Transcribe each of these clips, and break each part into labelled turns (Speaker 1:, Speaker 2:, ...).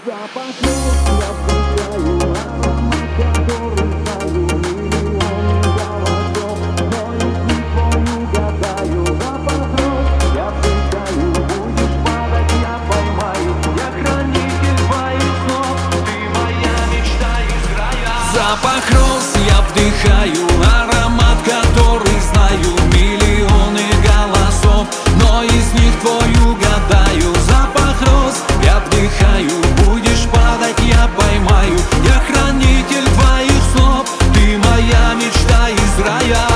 Speaker 1: Запах роз я вдыхаю, аромат, который знаю, миллион голосов, но из них твою гадаю. Запах роз я вдыхаю, будешь падать, я поймаю. Я хранитель твоих снов, ты моя мечта из рая.
Speaker 2: Запах роз я вдыхаю, аромат, который знаю, миллионы голосов, но из них твою гадаю. Запах роз я вдыхаю, будешь падать, я поймаю. Я хранитель твоих снов, ты моя мечта из рая.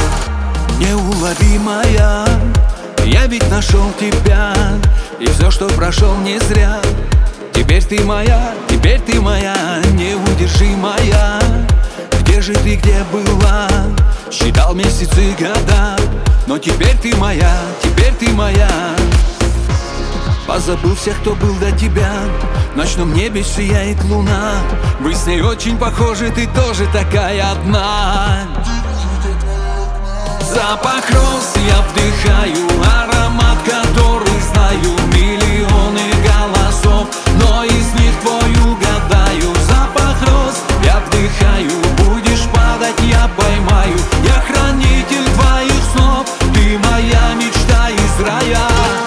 Speaker 2: Неуловимая, я ведь нашел тебя, и все, что прошел, не зря. Теперь ты моя неудержимая. Где же ты, где была? Считал месяцы, года, но теперь ты моя, теперь ты моя. Позабыл всех, кто был до тебя. В ночном небе сияет луна. Вы с ней очень похожи, ты тоже такая одна. Запах роз я вдыхаю, аромат, который знаю, миллионы голосов, но из них твою гадаю. Запах роз я вдыхаю, будешь падать, я поймаю. Я хранитель твоих снов, ты моя мечта из рая.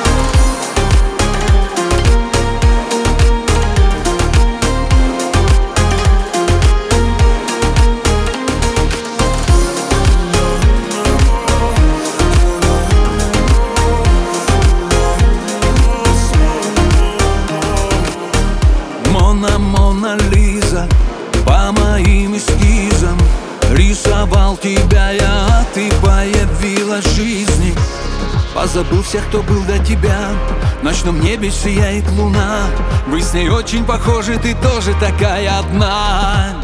Speaker 2: Мона Лиза, по моим эскизам рисовал тебя я, а ты появилась в жизни. Позабыл всех, кто был до тебя. В ночном небе сияет луна. Вы с ней очень похожи, ты тоже такая одна.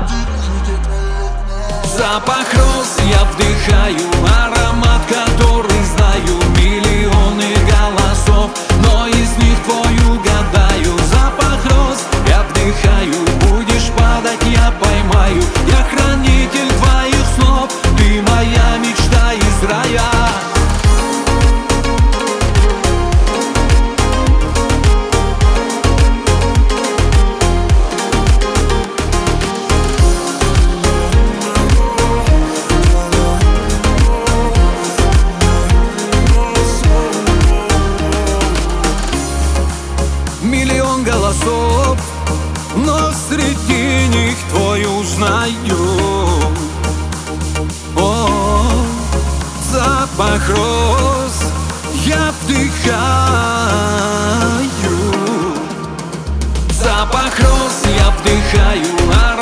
Speaker 2: Запах роз я вдыхаю, аромат, который знаю, миллионы голосов, но из них твою гадаю. Запах роз я вдыхаю, будешь падать, я поймаю. Я хранитель твоих снов, ты моя мечта из рая. Миллион голосов, но среди них твою узнаю. О, запах роз я вдыхаю. Запах роз я вдыхаю.